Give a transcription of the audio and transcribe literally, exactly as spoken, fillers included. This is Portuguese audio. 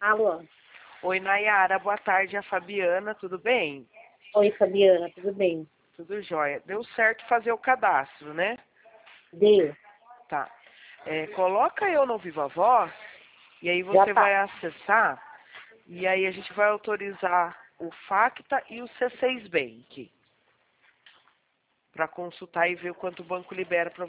Alô? Oi, Nayara, boa tarde, é a Fabiana, tudo bem? Oi, Fabiana, tudo bem? Tudo jóia. Deu certo fazer o cadastro, né? Deu, Tá. É, coloca eu no Viva Voz e aí já você vai tá. acessar e aí a gente vai autorizar o Facta e o C seis Bank para consultar e ver o quanto o banco libera para